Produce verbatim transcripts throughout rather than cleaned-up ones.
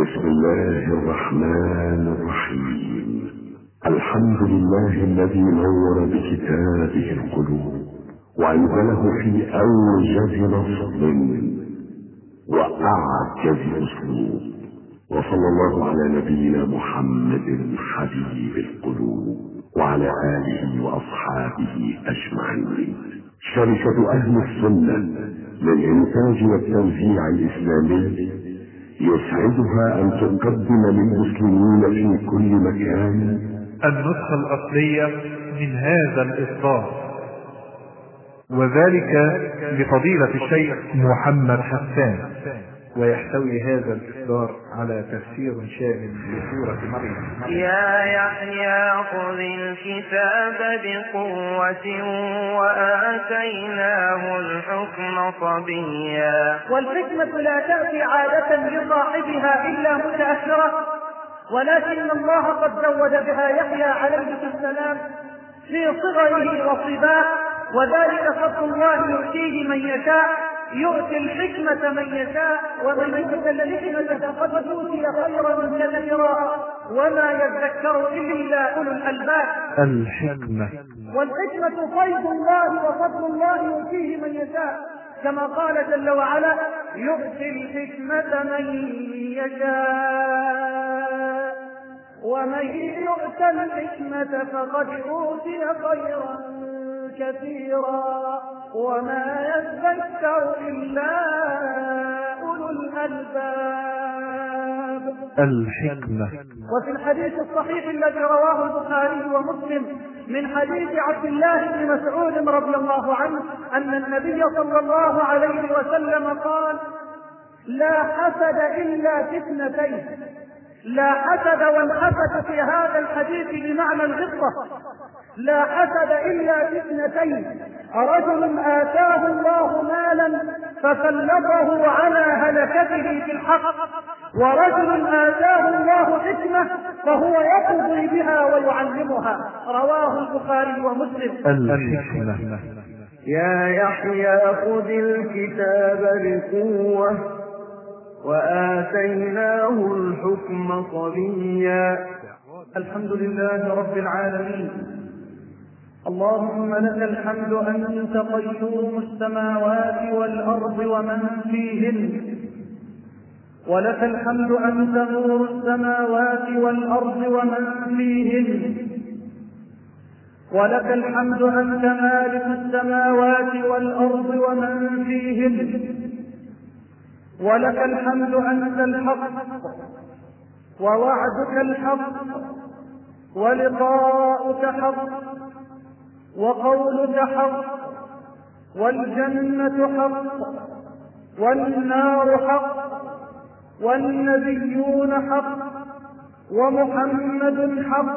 بسم الله الرحمن الرحيم. الحمد لله الذي نور بكتابه القلوب وأنزله في أوجز لفظ وأعجز أسلوب، وصلى الله على نبينا محمد حبيب القلوب وعلى آله وأصحابه أجمعين. شركة أهل السنة للإنتاج والتوزيع الإسلامي يسعدها أن تقدم للمسلمين في كل مكان النسخة الأصلية من هذا الإصدار، وذلك لفضيلة الشيخ محمد حسان. ويحتوي هذا الإصدار على تفسير شامل لسورة مريم. يا يحيى خذ الكتاب بقوة وآتيناه الحكم صبيا. والحكمة لا تأتي عادة لصاحبها إلا متأخرة، ولكن الله قد زود بها يحيى عليه السلام في صغره وصباه، وذلك فضل الله يؤتيه من يشاء، يؤتي الحكمة من يشاء، ومن يؤتى الحكمة فقد أوتي خيرا كثيرا وما يذكر إلا أولو الألباب. الحكمة والحكمة فيض الله وفضل الله يؤتيه من يشاء، كما قال جل وعلا: يؤتي الحكمة من يشاء ومن يؤت الحكمة فقد أوتي خيرا كثيرا وما يذكر إلا أولو الألباب. الحكمة. وفي الحديث الصحيح الذي رواه البخاري ومسلم من حديث عبد الله بن مسعود رضي الله عنه أن النبي صلى الله عليه وسلم قال: لا حسد إلا في اثنتين. لا حسد، والحسد في هذا الحديث بمعنى الغبطة. لا حسد إلا في اثنتين: رجل آتاه الله مالا فسلطه على هلكته في الحق، ورجل آتاه الله حكمة فهو يقضي بها ويعلمها. رواه البخاري ومسلم. الحكمة. يا يحيى خذ الكتاب بقوة وآتيناه الحكم صبيا. الحمد لله رب العالمين. اللهم لك الحمد أنت قيوم السماوات والأرض ومن فيهن، ولك الحمد أنت نور السماوات والأرض ومن فيهن، ولك الحمد أنت مالك السماوات والأرض ومن فيهن، ولك الحمد أنت الحق ووعدك الحق ولقاؤك حق وقولك حق والجنة حق والنار حق والنبيون حق ومحمد حق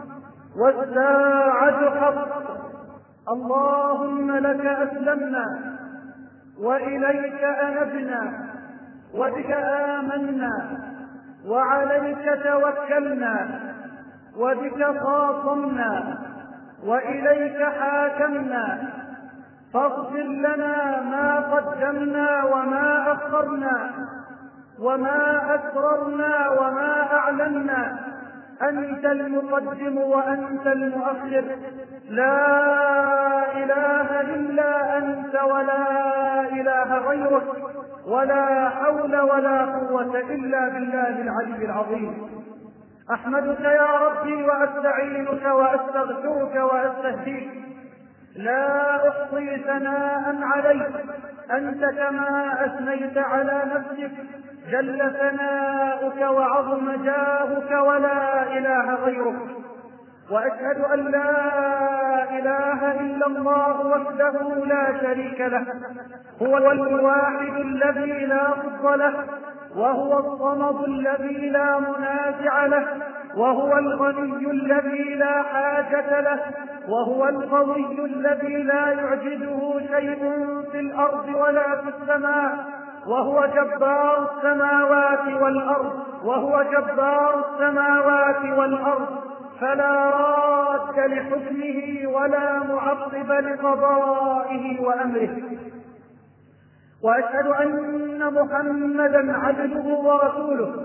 والساعة حق. اللهم لك أسلمنا وإليك أنبنا وبك آمنا وعليك توكلنا وبك خاصمنا وإليك حاكمنا، فاغفر لنا ما قدمنا وما أخرنا وما أسررنا وما أعلنا. أنت المقدم وأنت المؤخر، لا إله إلا أنت ولا إله غيرك، ولا حول ولا قوة إلا بالله العلي العظيم. أحمدك يا ربي وأستعينك وأستغفرك وأستهديك، لا أحصي ثناء عليك أنت كما أثنيت على نفسك، جل ثناؤك وعظم جاهك ولا إله غيرك. وأشهد أن لا إله إلا الله وحده لا شريك له، هو الواحد الذي لا ضد له، وهو الصمد الذي لا منازع له، وهو الغني الذي لا حاجة له، وهو القوي الذي لا يعجزه شيء في الأرض ولا في السماء، وهو جبار السماوات والأرض وهو جبار السماوات والأرض فلا راد لحكمه ولا معقب لقضائه وأمره. وأشهد أن محمدا عبده ورسوله،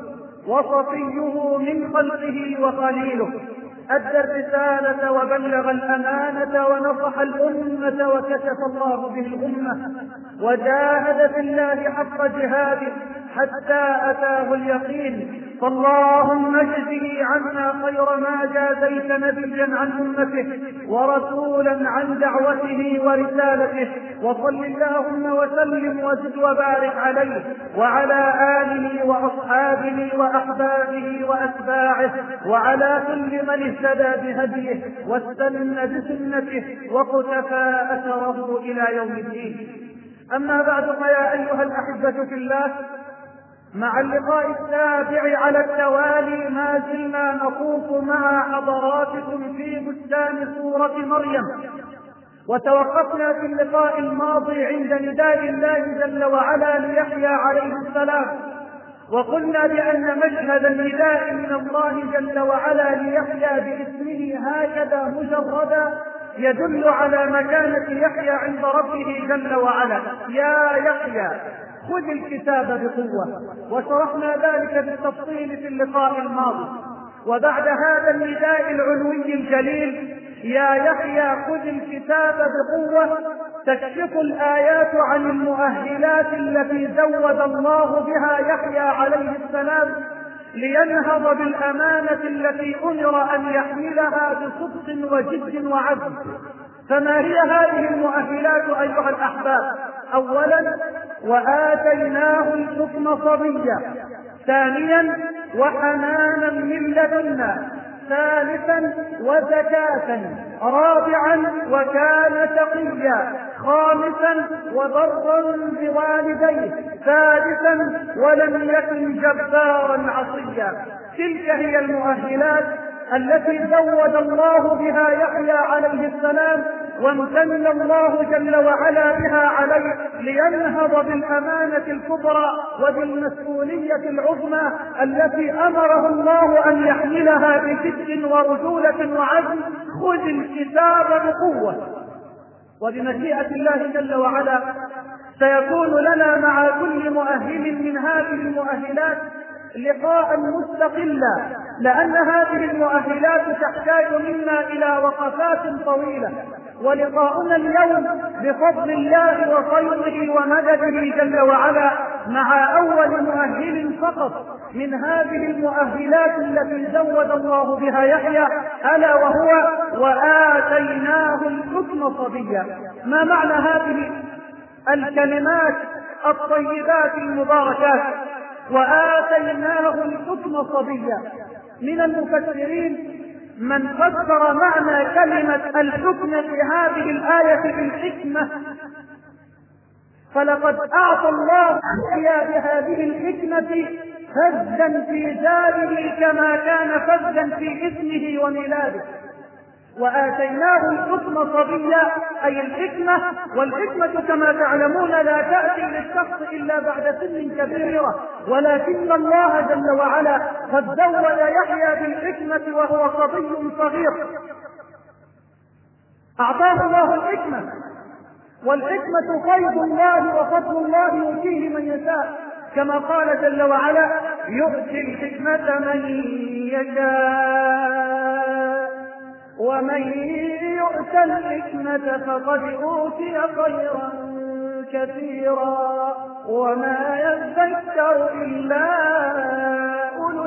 وصفيه من خلقه وخليله، أدى الرسالة وبلغ الأمانة ونصح الأمة وكشف الله به الأمة، وجاهد في الله حق جهاده حتى أتاه اليقين. فاللهم اجزه عنا خير ما جازيت نبيا عن أمته ورسولا عن دعوته ورسالته، وصل اللهم وسلم وزد وبارك عليه وعلى آله وأصحابه وأحبابه وأتباعه وعلى كل من اهتدى بهديه واستنى بسنته وقتفى أثره إلى يوم الدين. أما بعد، فيا أيها الأحبة في الله، مع اللقاء السابع على التوالي ما زلنا نطوف مع حضراتكم في بستان سورة مريم، وتوقفنا في اللقاء الماضي عند نداء الله جل وعلا ليحيى عليه السلام، وقلنا بأن مشهد النداء من الله جل وعلا ليحيى باسمه هكذا مجردا يدل على مكانة يحيى عند ربه جل وعلا. يا يحيى خذ الكتاب بقوة، وشرحنا ذلك بالتفصيل في اللقاء الماضي. وبعد هذا النداء العلوي الجليل يا يحيى خذ الكتاب بقوة، تكشف الآيات عن المؤهلات التي زود الله بها يحيى عليه السلام لينهض بالأمانة التي أمر أن يحملها بصدق وجد وعزم. فما هي هذه المؤهلات أيها الأحباب؟ أولا، وآتيناه الحكم صبيا. ثانيا، وحنانا من لدنا. ثالثا، وزكاة. رابعا، وكان تقيا. خامسا، وبرا بوالديه. سادسا، ولم يكن جبارا عصيا. تلك هي المؤهلات التي زود الله بها يحيى عليه السلام، وامتن الله جل وعلا بها عليه لينهض بالأمانة الكبرى وبالمسؤولية العظمى التي أمره الله أن يحملها بجد ورجولة وعزم. خذ الكتاب بقوة. وبمشيئة الله جل وعلا سيكون لنا مع كل مؤهل من هذه المؤهلات لقاء مستقلا، لأن هذه المؤهلات تحتاج منا إلى وقفات طويلة. ولقاؤنا اليوم بفضل الله وخيره ومدده جل وعلا مع أول مؤهل فقط من هذه المؤهلات التي زود الله بها يحيى، ألا وهو وآتيناه الحكم صبيا. ما معنى هذه الكلمات الطيبات المباركات وآتيناه الحكم صبيا؟ من المفسرين من فسر معنى كلمة الحكم في هذه الآية بالحكمة، فلقد أعطى الله يحيى بهذه الحكمة فزا في داره كما كان فزا في اسمه وميلاده. وآتيناه الحكم صبيا أي الحكمة، والحكمة كما تعلمون لا تأتي للشخص إلا بعد سن كبيرة، ولكن الله جل وعلا قد زود يحيى بالحكمة وهو صبي صغير. أعطاه الله الحكمة، والحكمة فيض الله وفضل الله يؤتيه من يشاء، كما قال جل وعلا يؤتي الحكمة من يشاء ومن يؤت الحكمة فقد أوتي خيرا كثيرا وما يذكر إلا أولو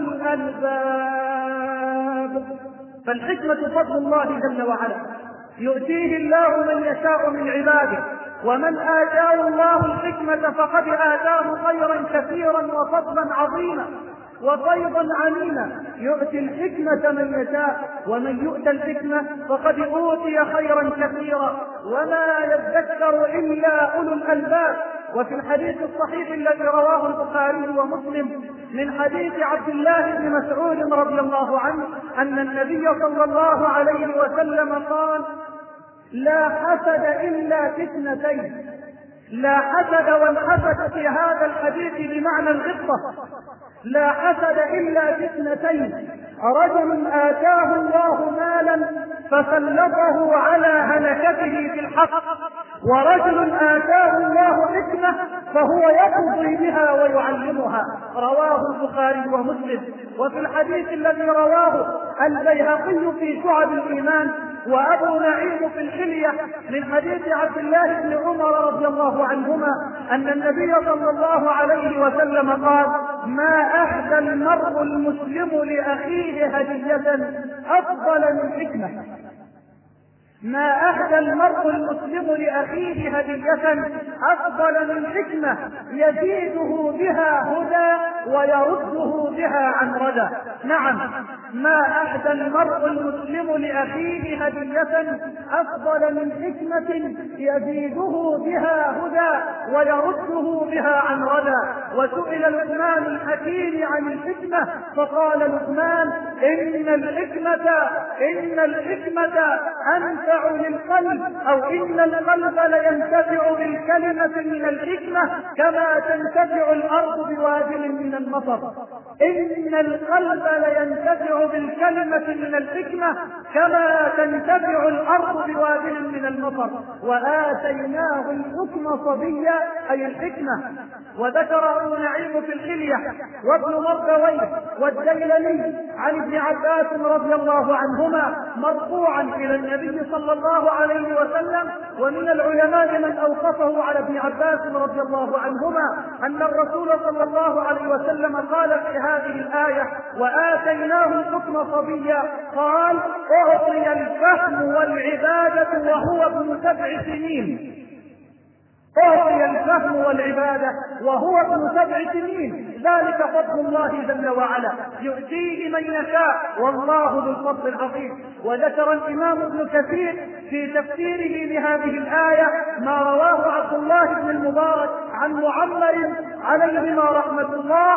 الألباب. فالحكمة فضل الله جل وعلا يؤتيه الله من يشاء من عباده، ومن آتاه الله الحكمة فقد آتاه خيرا كثيرا وفضلا عظيما وفيضا عميما. يؤتي الحكمة من يشاء ومن يؤت الحكمة فقد أوتي خيرا كثيرا وما يذكر إلا أولو الألباب. وفي الحديث الصحيح الذي رواه البخاري ومسلم من حديث عبد الله بن مسعود رضي الله عنه أن النبي صلى الله عليه وسلم قال: لا حسد إلا في اثنتين. لا حسد، والحسد في هذا الحديث بمعنى الغبطة. لا حسد إلا في اثنتين: رجل آتاه الله مالا فسلطه على هلكته في الحق، ورجل آتاه الله حكمة فهو يقضي بها ويعلمها. رواه البخاري ومسلم. وفي الحديث الذي رواه البيهقي في شعب الإيمان وأبو نعيم في الحلية من حديث عبد الله بن عمر رضي الله عنهما أن النبي صلى الله عليه وسلم قال: ما أهدى المرء المسلم لأخيه هدية أفضل من حكمة. ما أهدى المرء المسلم لأخيه هدية أفضل من حكمة يزيده بها هدى ويرده بها عن ردى. نعم، ما أهدى المرء المسلم لأخيه هدية أفضل من حكمة يزيده بها هدى ويرده بها عن ردى. وسئل لقمان الحكيم عن الحكمة فقال لقمان: إن الحكمة إن الحكمة أنت للقلب، أو إن القلب لينتفع بالكلمة من الحكمة كما تنتفع الأرض بوابل من المطر. إن القلب لينتفع بالكلمة من الحكمة كما تنتفع الأرض بوابل من المطر. وآتيناه الحكم صبيا، أي الحكمة. وذكر أبو نعيم في الحلية وابن مردويه والديلمي عن ابن عباس رضي الله عنهما مرفوعا إلى النبي صلى الله عليه وسلم. ومن العلماء من أوقفه على ابن عباس رضي الله عنهما أن الرسول صلى الله عليه وسلم قال في هذه الآية: وآتيناه الحكم صبيا، قال: أعطي الفهم والعبادة وهو ابن سبع سنين. أعطي الفهم والعبادة وهو ابن سبع سنين، ذلك فضل الله جل وعلا يؤتيه من يشاء والله ذو الفضل العظيم. وذكر الإمام ابن كثير في تفسيره لهذه الآية ما رواه عبد الله بن المبارك عن معمر عليهما رحمة الله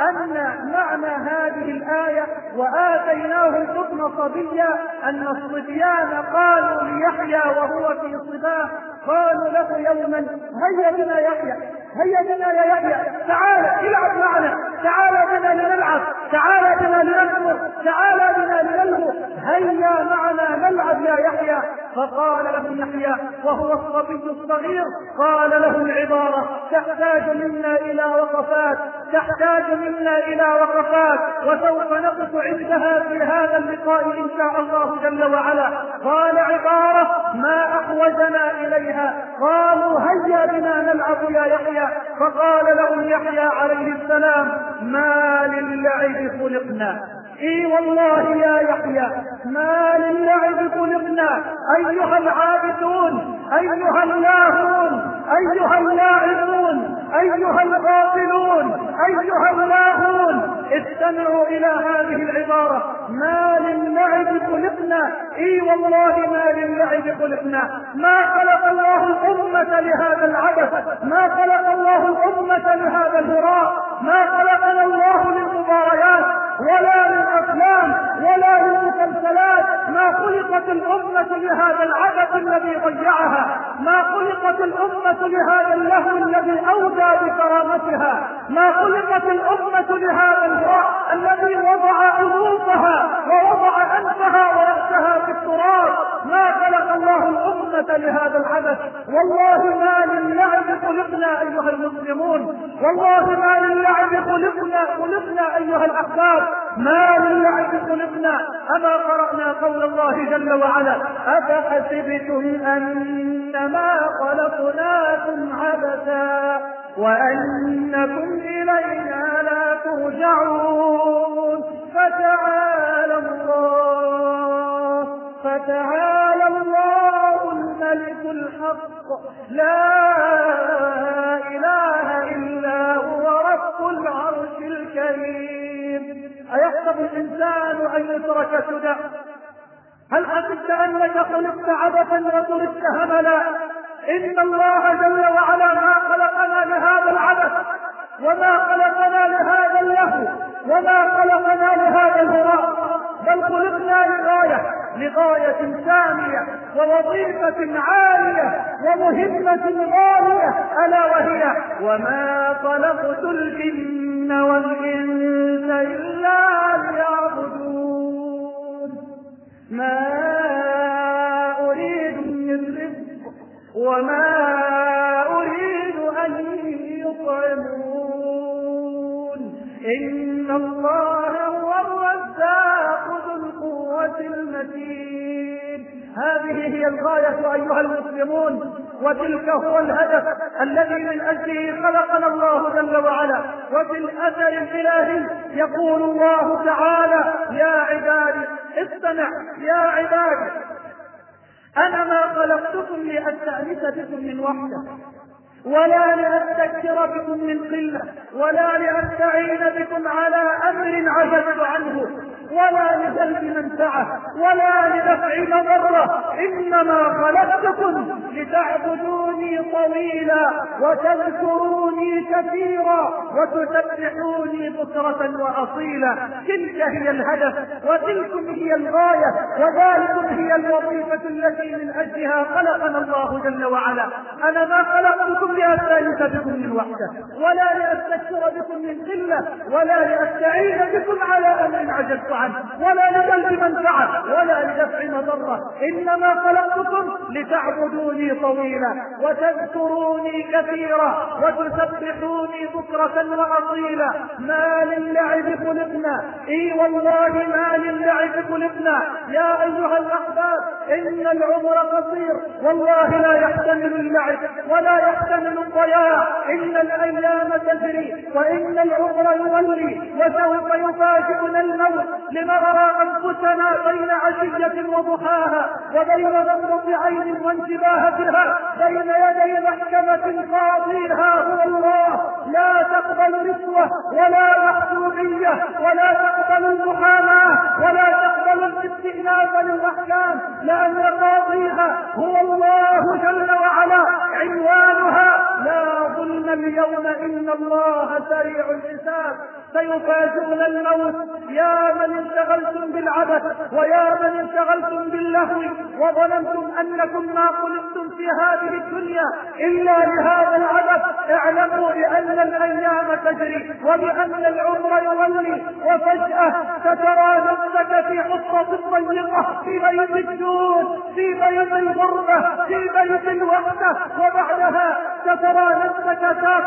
أن معنى هذه الآية وآتيناه الحكم صبيا أن الصبيان قالوا ليحيى وهو في صباه، قالوا له يوما: هيا بنا يحيى، هيا بنا يا يحيى، تعال العب معنا، تعال بنا لنلعب، تعال بنا لنكبر، تعال بنا لنلهو، هيا معنا نلعب يا يحيى. فقال له يحيى وهو الصبي الصغير، قال له العبارة تحتاج منا إلى وقفات، تحتاج منا إلى وقفات، وسوف نقف عندها في هذا اللقاء إن شاء الله جل وعلا. قال عبارة ما أحوجنا إليها، قالوا هيا بنا نلعب يا يحيى. فقال لهم يحيى عليه السلام: ما للعب خلقنا. اي والله يا يحيى ما للعب خلقنا. ايها العابدون، ايها اللاهون، ايها اللاعبون، ايها الغافلون، ايها اللاهون، استمعوا الى هذه العبارة: ما للعب خلقنا. اي والله ما للعب خلقنا. ما خلق الله الامة لهذا العبث، ما خلق الله الامة لهذا الهراء، ما خلقنا الله للمباريات ولا للأفلام ولا للمسلسلات. ما خلقت الأمة لهذا العبث الذي ضيعها، ما خلقت الأمة لهذا اللهو الذي أودى بكرامتها، ما خلقت الأمة لهذا الهراء الذي وضع أنوفها ووضع أنفها ورأسها في التراب. ما خلق الله الأمة لهذا العبث. والله ما للعب خلقنا أيها المسلمون، والله ما للعب خلقنا خلقنا أيها الأحباب، ما للعب خلقنا. أما قرأنا قول الله جل وعلا: أفحسبتم أنما خلقناكم عبثا وأنكم إلينا لا ترجعون. فتعالى الله فتعالى الله الملك الحق، لا إله إلا هو رب العرش الكريم. أيحسب الإنسان أن يترك سدى؟ هل حسبت أنك خلقت عبثا وتركت هملا؟ إن الله جل وعلا ما خلقنا لهذا العبث، وما خلقنا لهذا اللهو، وما خلقنا لهذا الهراء، بل خلقنا لغاية لغاية سامية ووظيفة عالية ومهمة غالية، ألا وهي: وما خلقت الجن والإنس إلا ليعبدون. ما أريد من رزق وما أريد أن الله هو الرزاق ذو القوة المتين. هذه هي الغاية أيها المسلمون، وتلك هو الهدف الذي من أجله خلقنا الله جل وعلا. وفي الأثر الإلهي يقول الله تعالى: يا عبادي استمع، يا عبادي أنا ما خلقتكم لأستأنس بكم من وحدة، ولا لأستكثر بكم من قلة، ولا لأستعين بكم على أمر عجزت عنه، ولا لجلب منفعة، ولا لدفع مضرة، إنما خلقتكم لتعبدوني طويلا وتذكروني كثيرا وتسبحوني بكرة وأصيلا. تلك هي الهدف، وتلكم هي الغاية، وذلكم هي الوظيفة التي من أجلها خلقنا الله جل وعلا. أنا ما خلقتكم لأستأنس بكم من وحدة، ولا لأستكثر بكم من قلة، ولا لأستعين بكم على أمر عجزت عنه، ولا لجلب منفعة، ولا لدفع مضرة، إنما خلقتكم لتعبدوني طويلا وتذكروني كثيرا وتسبحوني بكرة وأصيلا. ما للعب خلقنا، اي والله ما للعب خلقنا يا أيها الأحباب. إن العمر قصير، والله لا يحتمل اللعب ولا يحتمل الضياع. إن الأيام تجري وإن العمر يولي، وسوف يفاجئنا الموت لنرى أنفسنا بين عشية وضحاها، وبين غمضة عين وانتباهتها، بين يدي محكمة قاضيها هو الله. لا تقبل رشوة ولا محسوبية، ولا تقبل المحاماة، ولا تقبل الاستئناف للأحكام، لأن قاضيها هو الله جل وعلا. عنوانها: لا ظلم اليوم إن الله سريع الحساب. سيفاجئنا الموت. يا من انشغلتم بالعبث، ويا من انشغلتم باللهو، وظننتم أنكم ما خلقتم في هذه الدنيا إلا لهذا العبث، اعلموا بأن الأيام تجري وبأن العمر يولي، وفجأة سترى نفسك في حفرة ضيقة، في بيت الدود، في بيت الغربة، في بيت الوحدة، وبعدها سترى نفسك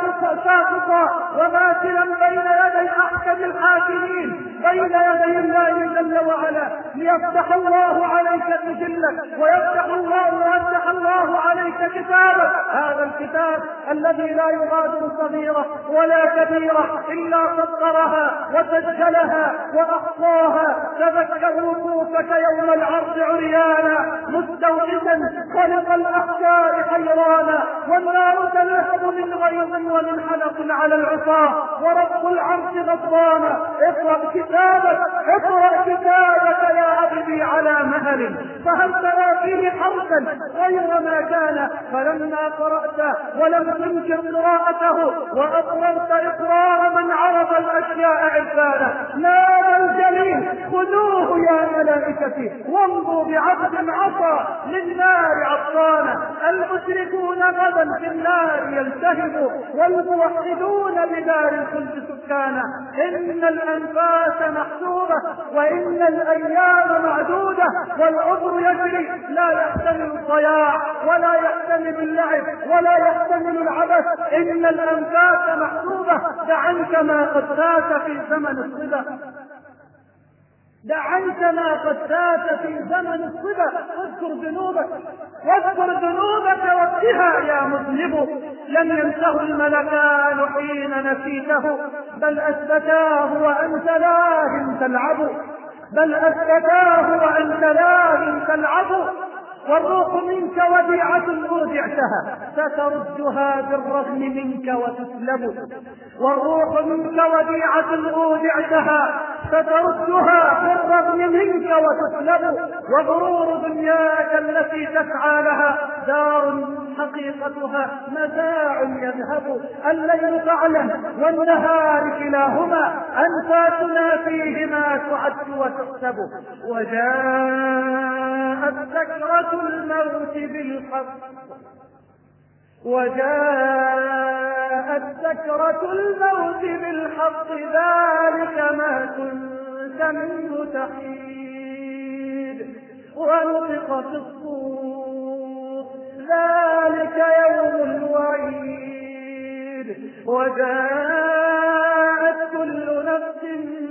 ساقطا وماثلا بين يدي أحكم الحاكمين، بين يدي الله جل وعلا، ليفتح الله عليك سجلك، ويفتح الله ويفتح الله عليك كتابك. هذا الكتاب الذي لا يغادر صغيرة ولا كبيرة إلا قدرها وسجلها وأحصاها. تذكر وقوفك يوم العرض عريانا مستوحشا خلق الأحجار حيرانا، والنار تلهب من غيظ ومن حلق على العصا، ورب العرش غضبانا. اقرأ كتابك، اقرأ كتابك يا عبدي على مهل، فهل ترى فيه حرفا غير ما كان؟ فلما قرأت ولم تنكر قراءته وأقررت إقرار من عرض الأشياء عرفانا، نار الجليل خذوه يا ملائكتي وامضوا بعبد عصى للنار عطانا. المشركون غدا في النار يلتهبوا، والموحدون بدار الخلد سكانا. إن الأنفاس محسوبة وإن الأيام معدودة، والعمر يجري لا يحتمل الضياع ولا يحتمل اللعب ولا يحتمل العبث. إن الأنفاس محسوبة. دع عنك ما قد فات في زمن الصبا، دع عنك ما قد فات في زمن الصبا، واذكر ذنوبك، واذكر ذنوبك وقتها يا مذنب. لم ينسه الملكان حين نسيته، بل أثبتاه وأنت لاهٍ تلعب، بل أثبتاه وأنت لاهٍ تلعب. والروح منك وديعة أودعتها ستردها بالرغم منك وتسلب، والروح منك وديعة أودعتها ستردها بالرغم منك وتسلب. وغرور دنياك التي تسعى لها دار حقيقتها متاع يذهب. الليل فعلا والنهار كلاهما أنفاسنا فيهما تعد وتحسب. وجاءت سكرة الموت بالحق، وجاءت سكرة الموت بالحق، ذلك ما كنت منه تحيد. ونطق في الصور، ذلك يوم الوعيد. وجاءت كل نفس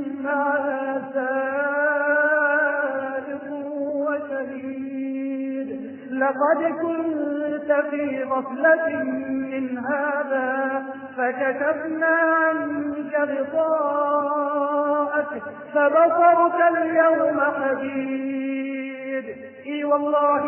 لقد كنت في غفلة من هذا فكشفنا عنك غطاءك فبصرك اليوم حديد. اي والله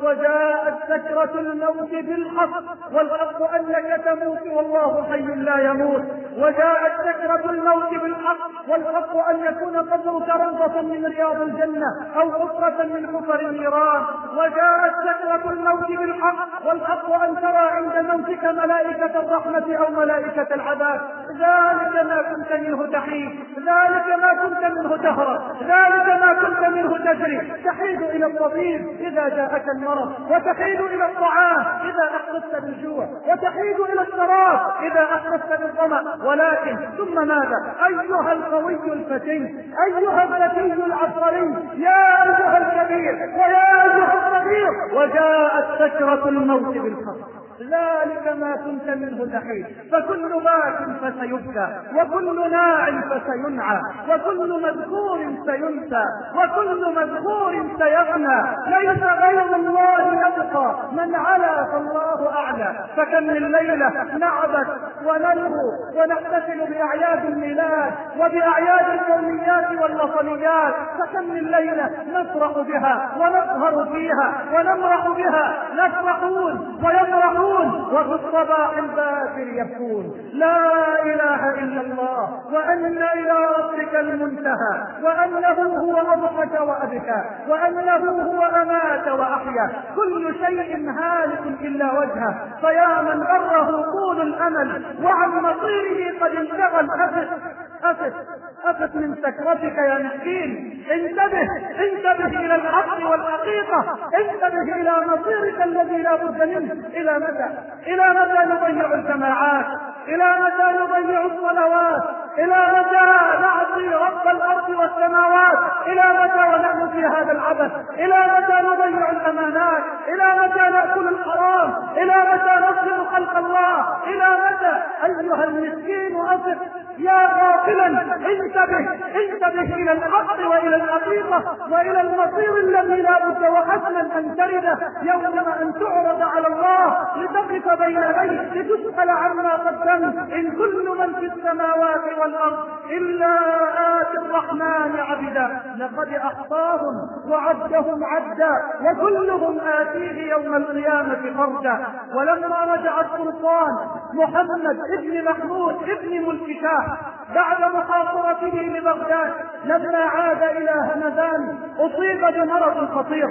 وجاءت سكرة الموت بالحق، والحق أنك تموت والله حي لا يموت. وجاءت سكرة الموت بالحق، والحق أن يكون قبرك روضة من رياض الجنة أو حفرة من حفر النيران. وجاءت سكرة الموت بالحق، والحق أن ترى عند موتك ملائكة الرحمة أو ملائكة العذاب. ذلك ما كنت منه تحيد، ذلك ما كنت منه تهرب، ذلك ما كنت منه تجري. تحيد إلى الطبيب إذا جاءك المرض، وتحيد إلى الطعام إذا أحسست بالجوع، وتحيد إلى الشراب إذا أحسست بالظمأ. ولكن ثم ماذا؟ أيها القوي الفتي، أيها الذكي العبقري، يا أيها الكبير ويا أيها الصغير، وجاءت سكرة الموت بالحق. ذلك ما كنت منه تحيد. فكل باك فسيبكى، وكل ناع فسينعى، وكل مذكور سينسى، وكل مذكور سيغنى. ليس غير الله يبقى، من علا فالله أعلى. فكم من ليلة نعبث ونلهو ونحتفل بأعياد الميلاد وبأعياد اليوميات والوطنيات. فكم من ليلة نفرح بها ونسهر فيها ونمرح بها، نفرحون ويمرحون وفي الصباح الباكر يبكون. لا إله إلا الله، وأن إلى ربك المنتهى، وأنه هو أضحك وأبكى، وأنه هو أمات وأحيا. كل شيء هالك إلا وجهه، فيا من غره طول الأمل وعن مصيره قد انشغل. أفت أفت أفت من سكرتك يا مسكين. انتبه انتبه إلى الحق والحقيقة، انتبه إلى مصيرك الذي لا بد منه. إلى متى إلى متى نضيع الجماعات؟ إلى متى نضيع الصلوات؟ إلى متى نعصي رب الأرض والسماوات؟ إلى متى ونحن في هذا العبث؟ إلى متى نضيع الأمانات؟ إلى متى نأكل الحرام؟ إلى متى نظلم خلق الله؟ إلى متى؟ أيها المسكين أصف يا غافلا، انتبه انتبه إلى الحق وإلى الحقيقة وإلى المصير الذي لا بد وحتما أن ترده يوم أن تعرض على الله لتقف بين يديه لتسأل عما قدمت. إن كل من في السماوات والأرض إلا آتي الرحمن عبدا. لقد أحصاهم وعدهم عدا وكلهم آتيه يوم القيامة فردا. ولما رجع السلطان محمد ابن محمود ابن ملك شاه بعد محاصرته لبغداد، لما عاد إلى همدان أصيب بمرض خطير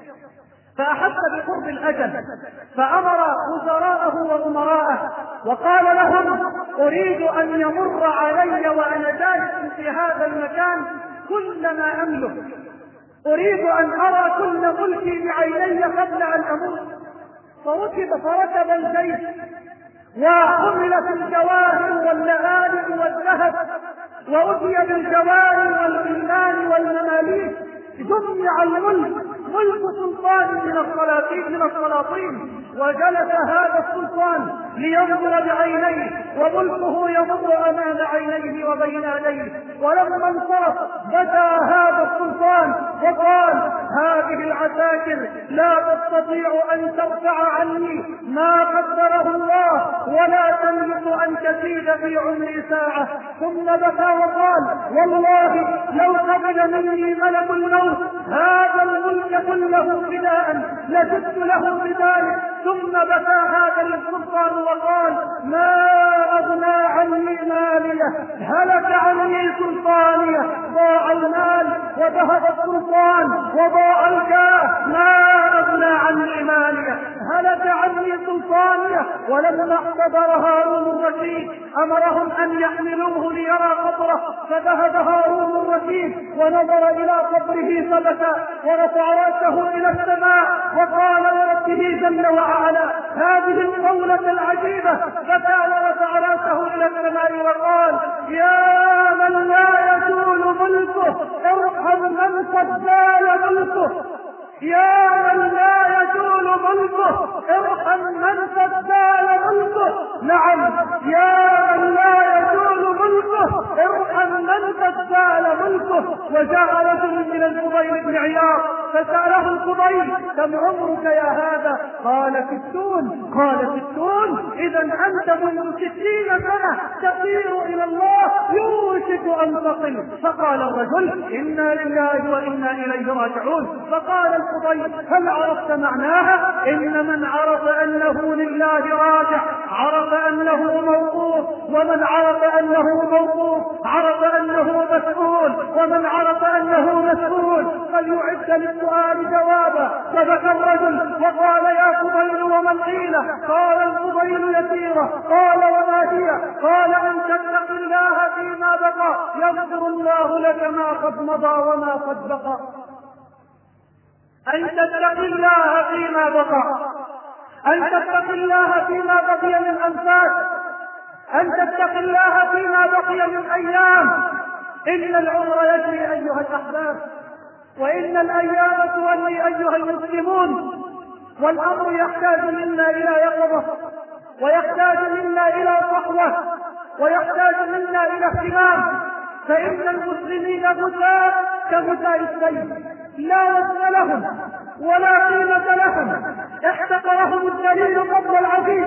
فأحس بقرب الأجل، فأمر وزراءه وأمراءه وقال لهم: أريد أن يمر علي وأنا جالس في هذا المكان كل ما أملك، أريد أن أرى كل ملكي بعيني قبل أن أموت. فركب فركب الجيش وحملت الجواهر واللآلئ والذهب وأتي بالجواهر والغلمان والمماليك، جمع الملك ملك سلطان من السلاطين من السلاطين وجلس هذا السلطان لينظر بعينيه وملكه يمر أمام عينيه وبين يديه. ولما انصرف بدا هذا السلطان وقال: هذه العساكر لا تستطيع أن ترفع عني ما قدره الله ولا تملك أن تزيد في عمري ساعة. ثم بكى وقال: والله لو قبل مني ملك الموت هذا الملك كله فداء لزدت له بذلك. ثم بكى هذا السلطان وقال: ما أغنى عني ماليه، هلك عني سلطانيه، ضاع المال وذهب السلطان وضاع الجاه، ما أغنى عني ماليه، هلك عني سلطانيه. ولما احتضر هارون الرشيد أمرهم أن يحملوه ليرى قبره، فذهب هارون الرشيد ونظر إلى قبره فبكى ورفع رأسه إلى السماء وقال لربه جل وعلا هذه القولة العجيبة، بكى ورفع رأسه إلى السماء وقال: يا من لا يزول ملكه ارحم من قد زال ملكه، يا من لا يزول ملكه ارحم من قد زال ملكه. نعم، يا من لا يزول ملكه ارحم من قد زال ملكه. وجاء رجل من الفضيل بن عياض فسأله الفضيل: كم عمرك يا هذا؟ قال: ستون. قال: ستون؟ إذا أنت منذ ستين سنة تسير إلى الله، يوشك أن تصل. فقال الرجل: إنا لله وإنا إليه راجعون. فقال الفضيل: هل عرفت معناها؟ إن من عرف أنه لله راجع عرف أنه موقوف، ومن عرف أنه موقوف عرف أنه مسؤول، ومن عرف أنه مسؤول فليعد للسؤال جوابا. فبكى الرجل وقال: يا فضيل وما الحيلة؟ قال الفضيل: يسيرة. قال: وما هي؟ قال: أن تتق الله فيما بقى يغفر الله لك ما قد مضى وما قد بقى. أن تتق الله فيما بقى، أن تتق الله فيما بقي من أنفاس، أن تتق الله فيما بقي من أيام. إن العمر يجري أيها الأحباب، وإن الأيام تولي أيها المسلمون، والأمر يحتاج منا إلى يقظة، ويحتاج منا إلى صحوة، ويحتاج منا إلى اهتمام. فإن المسلمين غثاء كغثاء السيل، لا وزن لهم ولا قيمة لهم. احتقرهم الذليل قبل العزيز،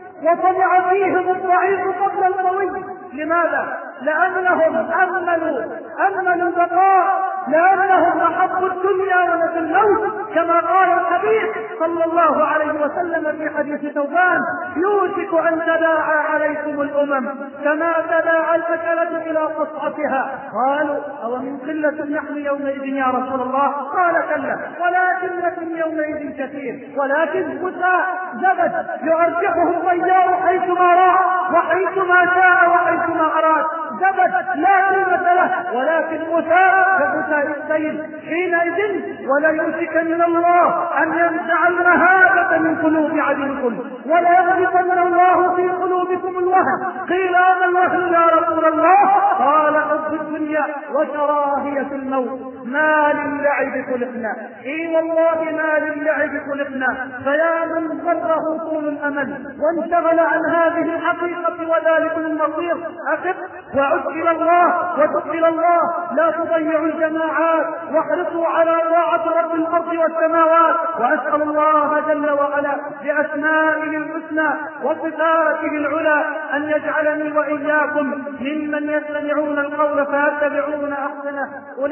وطمع فيهم الضعيف قبل القوي. لماذا؟ لأنهم أملوا أملوا البقاء، لأنهم أحبوا الدنيا ونسوا الموت، كما قال الحبيب صلى الله عليه وسلم في حديث ثوبان: يوشك أن تداعى عليكم الأمم كما تداعى الأكلة إلى قصعتها. قالوا: أو من قلة نحن يومئذ يا رسول الله؟ قال: كلا، ولكنكم يومئذ كثير، ولكن غثاء زبد يرجحه الطيار حيثما راى وحيثما شاء وحيثما أراد. زبد لا قيمة له، ولكن غثاء كغثاء السيل. حينئذ ولا يوشك من الله أن ينزع المهابة من قلوب عدوكم، ولا يغلقن الله في قلوبكم الوهن. قيل: وما الوهن يا رسول الله؟ قال: حب الدنيا وكراهية الموت. ما للعب خلقنا، اي والله ما للعب خلقنا. فيا من غره طول الامل وانشغل عن هذه الحقيقة وذلك المصير، أخف وعد إلى الله وتب إلى الله. لا تضيعوا الجماعات، واحرصوا على طاعة رب الأرض والسماوات. وأسأل الله جل وعلا بأسمائه الحسنى وصفاته العلى أن يجعلني وإياكم ممن يستمعون القول فيتبعون أحسنه.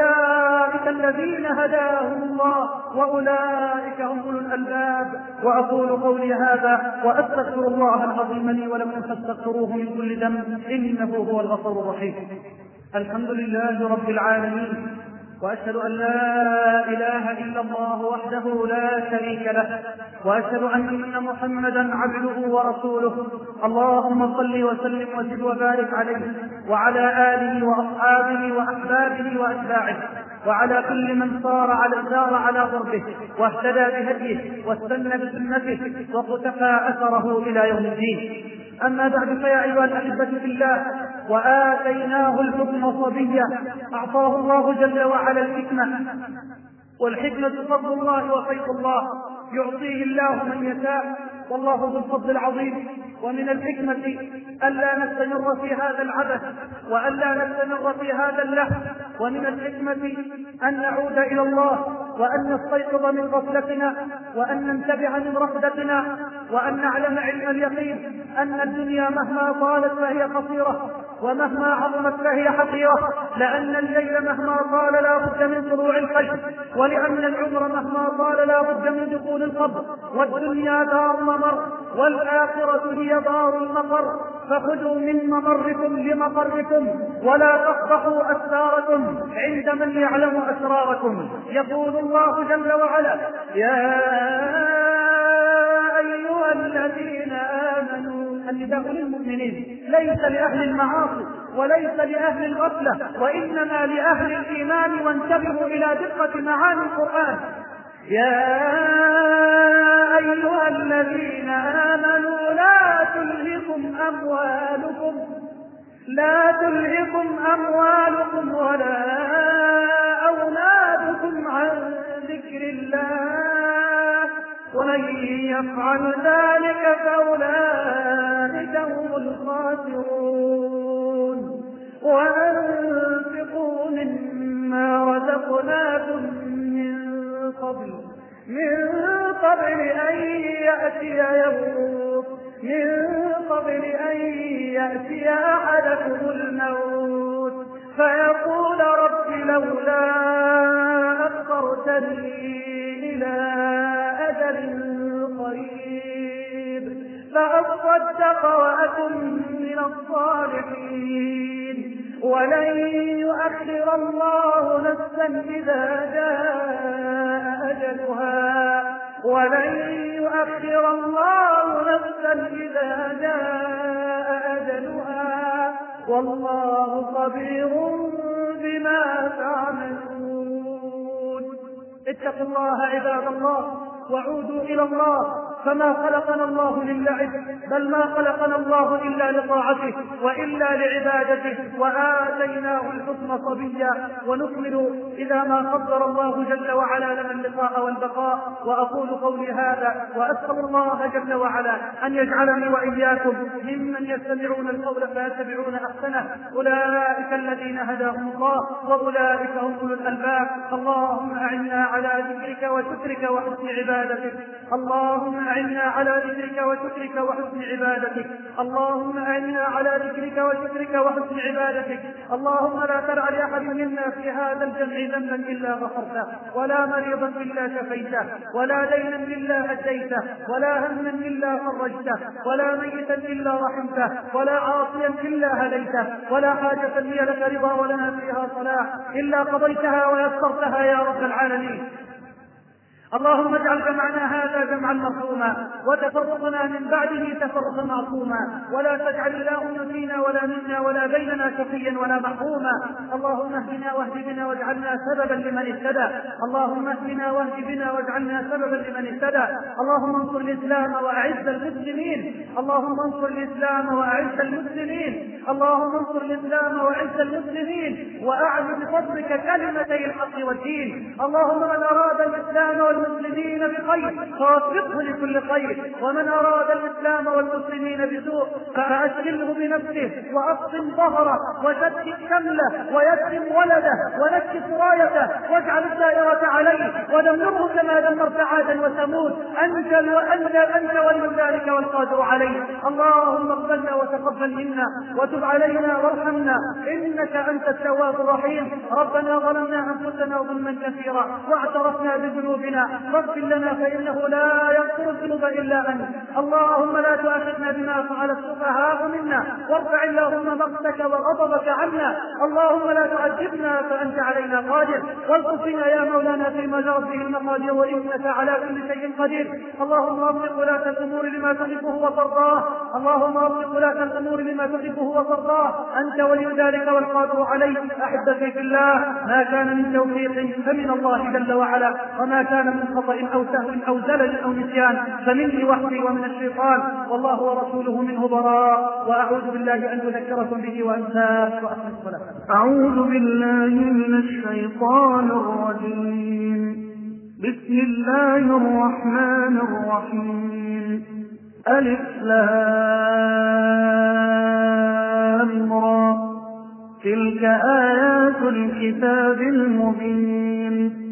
أولئك الذين هداهم الله، وأولئك هم أولو الألباب. وأقول قولي هذا وأستغفر الله العظيم لي ولكم فاستغفروه من كل ذنب إنه هو الغفور الرحيم. الحمد لله رب العالمين، وأشهد أن لا إله إلا الله وحده لا شريك له، وأشهد أن محمدا عبده ورسوله. اللهم صل وسلم وزد وبارك عليه وعلى آله وأصحابه وأحبابه وأتباعه، وعلى كل من صار على سار على ضربه واهتدى بهديه واستنى بسنته وقتفى أثره إلى يوم الدين. أما بعد، فيا أيها الأحبة في الله، وآتيناه الحكم صبيا، أعطاه الله جل وعلا الحكمة، والحكمة فضل الله وخير الله يعطيه الله من يشاء، والله ذو الفضل العظيم. ومن الحكمة ألا نستمر في هذا العبث، وألا نستمر في هذا اللهو. ومن الحكمة أن نعود إلى الله، وأن نستيقظ من غفلتنا، وأن ننتبه من رفدتنا، وأن نعلم علم اليقين أن الدنيا مهما طالت فهي قصيرة، ومهما عظمت فهي حقيرة، لأن الليل مهما طال لا بد من طلوع الفجر، ولأن العمر مهما طال لا بد من دخول القبر. والدنيا دار ممر، والآخرة هي دار المقر. فخذوا من ممركم لمقركم، ولا تفضحوا أسراركم عند من يعلم أسراركم. يقول الله جل وعلا: يا أيها الذين آمنوا. النداء للمؤمنين، ليس لأهل المعاصي وليس لأهل الغفلة، وإنما لأهل الإيمان. وانتبهوا إلى دقة معاني القرآن. يا أيها الذين آمنوا لا تلهكم أموالكم لا تلهكم أموالكم ولا أولادكم عن ذكر الله، ومن يفعل ذلك فأولئك هم الخاسرون. وأنفقوا مما أخلقناكم من قبل من قبل أن يأتي يوم من قبل أن يأتي أحدكم الموت فيقول رب لولا أخرتني إلى أجل قريب فأصدق وأكن من الصالحين ولن يؤخر الله نفسا إذا جاء أجلها ولن يؤخر الله نفسا إذا جاء أجلها والله خبير بما تعملون. اتقوا الله عباد الله وعودوا إلى الله، فما خلقنا الله للعب، بل ما خلقنا الله إلا لطاعته وإلا لعبادته، وآتيناه الحكم صبيا ونكمل إذا ما قدر الله جل وعلا لنا اللقاء والبقاء. وأقول قولي هذا وأسأل الله جل وعلا أن يجعلني وإياكم ممن يستمعون القول فيتبعون أحسنه، أولئك الذين هداهم الله وأولئك هم أولو الألباب. اللهم أعنا على ذكرك وشكرك وحسن عبادتك، اللهم أعنا على ذكرك وشكرك وحسن عبادتك، اللهم أعنا على ذكرك وشكرك وحسن عبادتك. اللهم لا تدع لأحد منا في هذا الجمع ذنبا إلا غفرته، ولا مريضا إلا شفيته، ولا دينا إلا أديته، ولا هما إلا فرجته، ولا ميتا إلا رحمته، ولا عاصيا إلا هديته، ولا حاجة هي لك رضا ولنا فيها صلاح إلا قضيتها ويسرتها يا رب العالمين. اللهم اجعل جمعنا هذا جمعا مرحوما وتفرقنا من بعده تفرقا معصوما، ولا تجعل اللهم فينا ولا منا ولا بيننا شقيا ولا محروما. اللهم اهدنا واهد بنا واجعلنا سببا لمن اهتدى، اللهم اهدنا واهد بنا واجعلنا سببا لمن اهتدى. اللهم انصر الإسلام وأعز المسلمين، اللهم انصر الإسلام وأعز المسلمين، اللهم انصر الإسلام وأعز المسلمين، وأعز بفضلك كلمتي الحق والدين. اللهم من أراد الإسلام والمسلمين بخير فوفقه لكل خير، ومن أراد الإسلام والمسلمين بسوء فأشغله بنفسه وأبطن ظهره وشتت شمله ويتم ولده ونكس رايته واجعل الدائرة عليه ودمره كما دمرت عادا وثمود. أنت وأنت أنت ولي ذلك والقادر عليه. اللهم اغفرنا وتقبل منا وتب علينا وارحمنا إنك أنت التواب الرحيم. ربنا ظلمنا أنفسنا ظلما كثيرا واعترفنا بذنوبنا فاغفر لنا فإنه لا يغفر الذنوب إلا أنت. اللهم لا تؤاخذنا بما فعل السفهاء منا وارفع اللهم مقتك وغضبك عنا. اللهم لا تعذبنا فأنت علينا قادر، والطفنا يا مولانا فيما جرت به المقادير وإنك على كل شيء قدير. اللهم وفق ولاة الأمور لما تحبه وترضاه، اللهم وفق ولاة الأمور لما تحبه وترضاه، أنت ولي ذلك والقادر عليه. أحبتي في الله، ما كان من توفيق فمن الله جل وعلا، وما كان من خطأ أو سهو أو زلل أو نسيان فمني وحدي ومن الشيطان، والله ورسوله منه براء. وأعوذ بالله أن أذكركم به وأنساه وأقم الصلاة. أعوذ بالله من الشيطان الرجيم. بسم الله الرحمن الرحيم. ألف لام را، تلك آيات الكتاب المبين.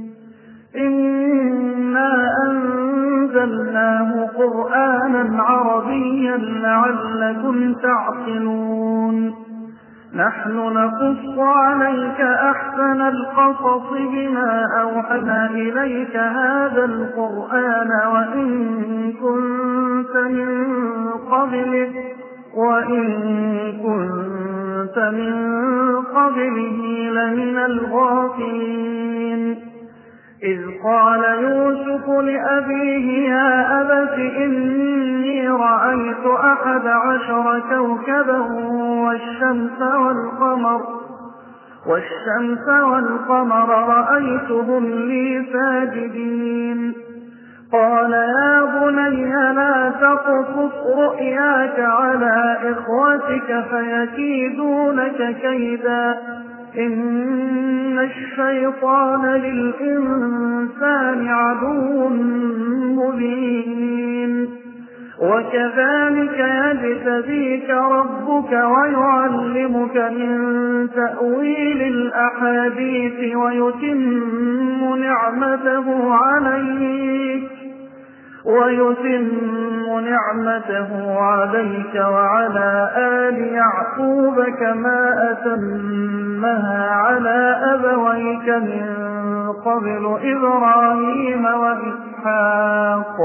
إنا أنزلناه قرآنا عربيا لعلكم تعقلون. نحن نقص عليك أحسن القصص بما أوحينا إليك هذا القرآن وإن كنت من قبله وإن كنت من قبله لمن الغافلين. إذ قال يوسف لأبيه يا أبت إني رأيت أحد عشر كوكبا والشمس والقمر والشمس والقمر رأيتهم لي ساجدين. قال يا بني لا تقصص رؤياك على إخوتك فيكيدونك كيدا إن الشيطان للإنسان عدو مبين. وكذلك يجتبيك ربك ويعلمك من تأويل الأحاديث ويتم نعمته عليك ويتم نعمته عليك وعلى آل يعقوب كما أتمها على أبويك من قبل إبراهيم وإسحاق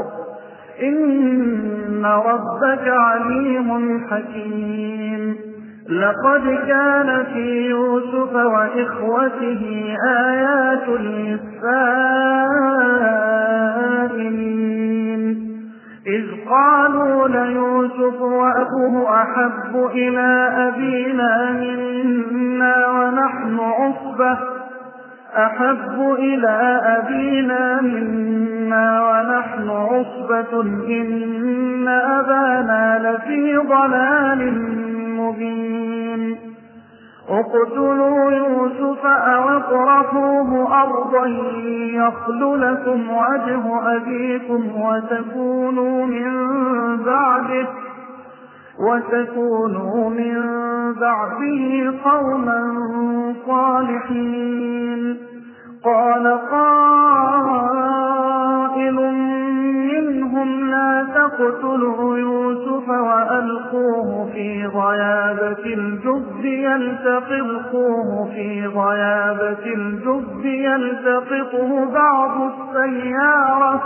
إن ربك عليم حكيم. لقد كان في يوسف وإخوته آيات للسائلين إذ قالوا ليوسف وأخوه أحب إلى أبينا منا ونحن عصبة أحب إلى أبينا منا ونحن عصبة إن أبانا لفي ضلال مبين. اقتلوا يوسف أو اطرحوه أرضا يخل لكم وجه أبيكم وتكونوا من بعده وتكونوا من بعده قوما صالحين. قال قائل منهم لا تقتلوا يوسف وألقوه في غيابة الجب يلتقطه في غيابة الجب يلتقطه بعض السيارة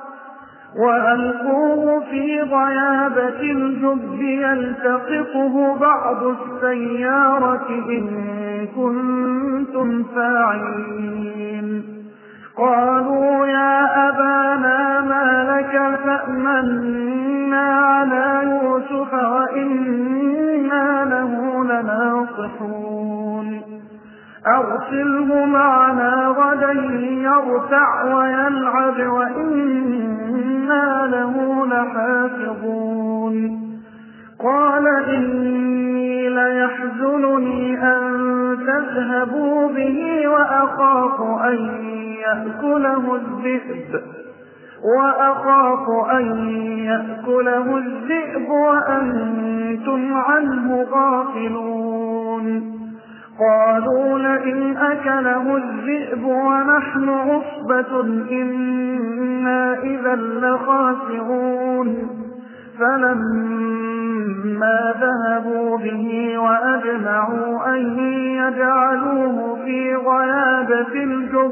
وألقوه في غيابة الجب يلتقطه بعض السيارة إن كنتم فاعلين. قالوا يا أبانا ما لك فأمنا على يوسف وإنا له لناصحون أرسله معنا غدا يرتع ويلعب وإنا له لحافظون. قال إني ليحزنني أن تذهبوا به وأخاف أن يأكله الذئب وأخاف أن يأكله الذئب وأنتم عنه غافلون. قالوا لئن أكله الذئب ونحن عصبة إنا إذا لخاسرون. فلما ذهبوا به وأجمعوا أن يجعلوه في غيابة الجب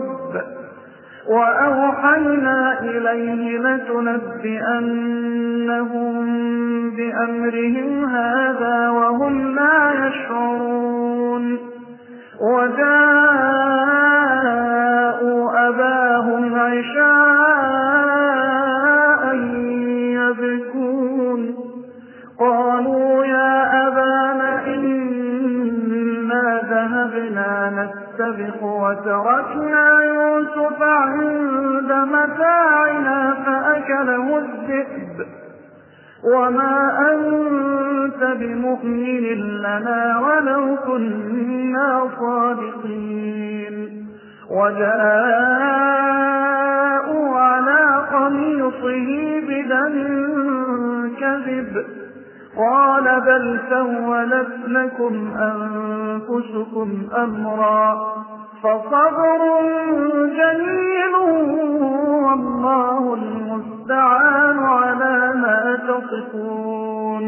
وأوحينا إليه لتنبئنهم بأمرهم هذا وهم لا يشعرون. وجاءوا أباهم عشاء يبكون. قالوا يا أبانا إنا ذهبنا نستبق وتركنا يوسف عند متاعنا فأكله الذئب وما أنت بمؤمن لنا ولو كنا صادقين. وجاءوا على قميصه بدم كذب قال بل سولت لكم أنفسكم أمرا فصبر جميل والله المستعان على ما تصفون.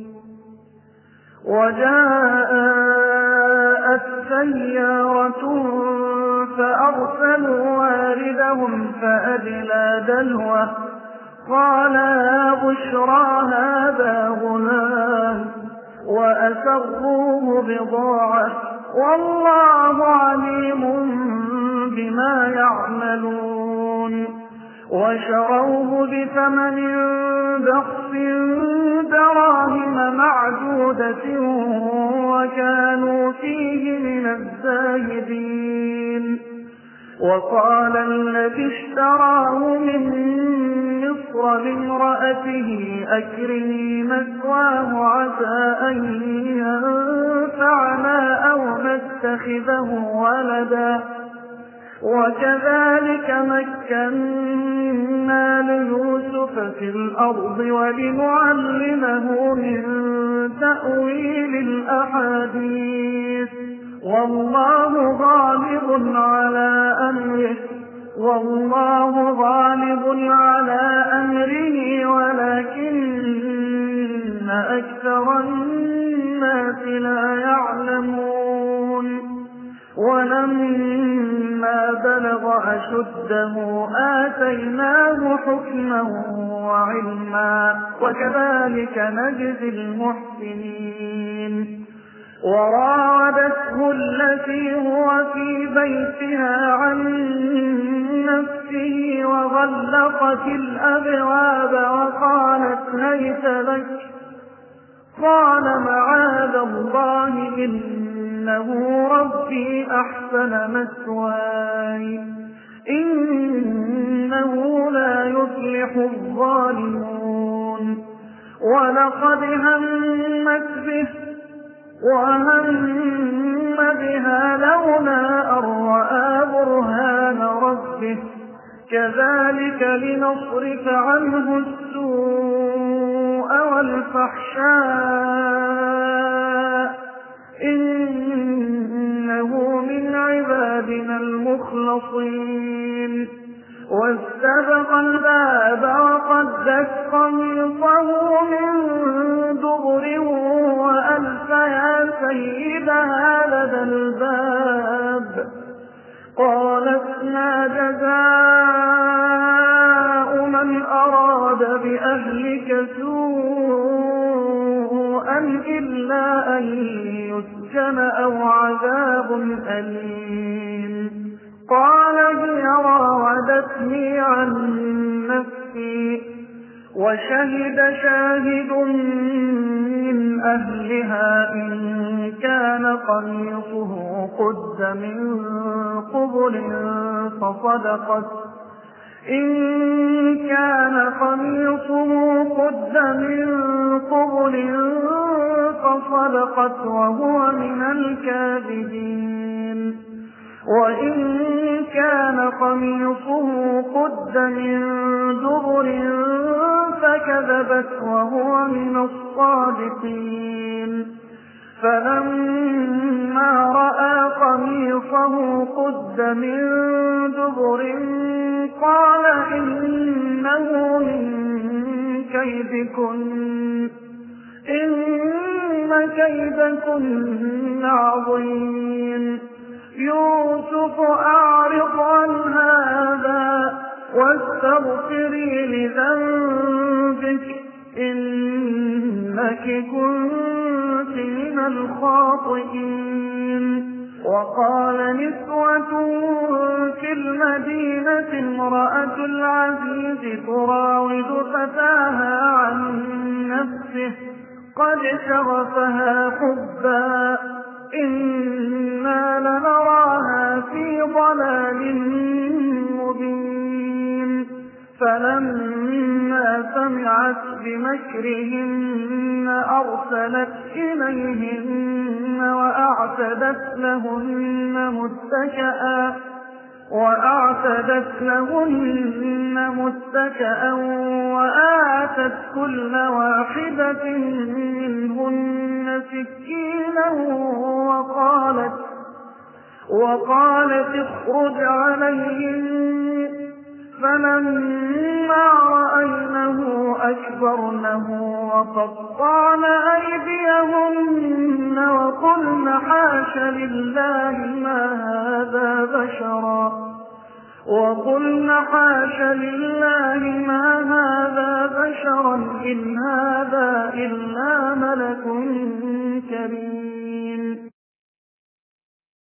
وجاءت سيارة فأرسلوا واردهم فأدلى دلوه قال يا بشرى هذا غلام وأسروه بضاعة والله عليم بما يعملون. وشروه بثمن بخس دراهم معدودة وكانوا فيه من الزاهدين. وقال الذي اشتراه من مصر لامرأته أكرمي مثواه عسى أن ينفعنا أو نتخذه ولدا وكذلك مكنا ليوسف في الأرض ولنعلمه من تأويل الأحاديث والله غالب على أمره والله غالب على أمره ولكن أكثر الناس لا يعلمون. ولما بلغ أشده آتيناه حكما وعلما وكذلك نجزي المحسنين. وراودته التي هو في بيتها عن نفسه وغلقت الأبواب وقالت هيت لك قال معاذ الله إنه ربي أحسن مثواي إنه لا يفلح الظالمون. ولقد همت به وهم بها لولا أن رأى برهان ربه كذلك لنصرف عنه السوء والفحشاء إنه من عبادنا المخلصين. واستبق الباب وقدت قميصه من دبر وألف يا سيدها لدى الباب قالت ما جزاء من أراد بأهلك سوءا إلا أن يسجن أو عذاب أليم. قال هي راودتني عن نفسي وشهد شاهد من أهلها إن كان قميصه قد من قبل فصدقت إن كان قميصه قد من قبل فصدقت وهو من الكاذبين. وإن كان قميصه قد من دبر فكذبت وهو من الصادقين. فلما رأى قميصه قد من دبر قال إنه من كيدكن إن كيدكن عظيم. يوسف أعرض عن هذا واستغفري لذنبك إنك كنت من الخاطئين. وقال نسوة في المدينة امرأة العزيز تراود فتاها عن نفسه قد شغفها حبا إنا لنراها في ضلال مبين. فلما سمعت بمكرهن أرسلت إليهن وأعتدت لهن متكئا وأعتدت لهن متكئا وآتت كل واحدة منهن سكينا وقالت وقالت اخرج عليهن. فلما رأينه أكبرنه وقطعن أيديهن وقلن حاش لله ما هذا بشرا وقلن حاش لله ما هذا بشرا إن هذا إلا ملك كريم.